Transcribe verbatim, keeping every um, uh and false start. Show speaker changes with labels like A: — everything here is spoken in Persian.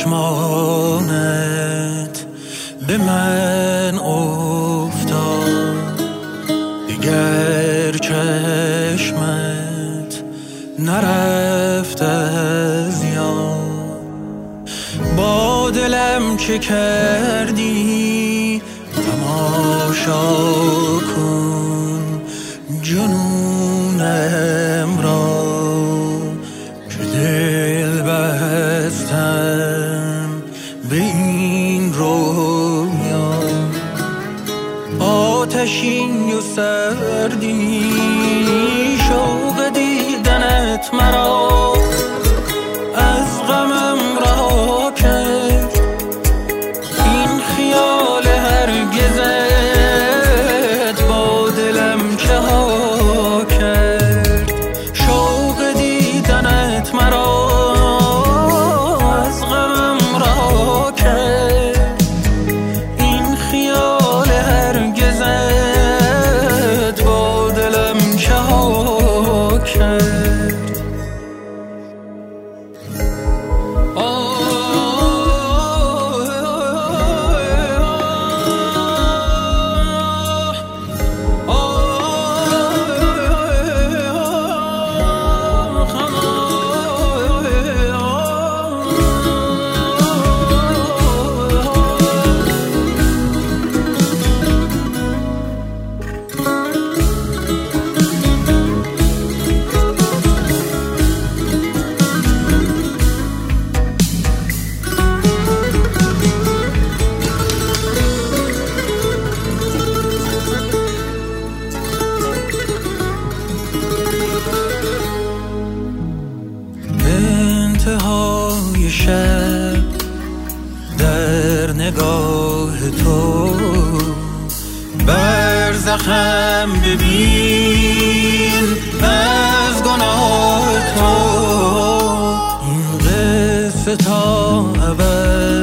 A: چشمانت به من افتاد، دیگر چشمت نرفت از یاد. با دلم چه کردی تماشا کن جنونم را، که دل بستم به این رویا. آتشین و سردی شوق دیدنت مرا از غمم رها کرد. این خیال هرگزت با دلم چه ها کرد. شوق دیدنت مرا از غمم رها کرد. این خیال هرگزت با دلم چه ها کرد. انتهای شب در نگاه تو برزخم ببین از گناه تو. این قصه تا ابد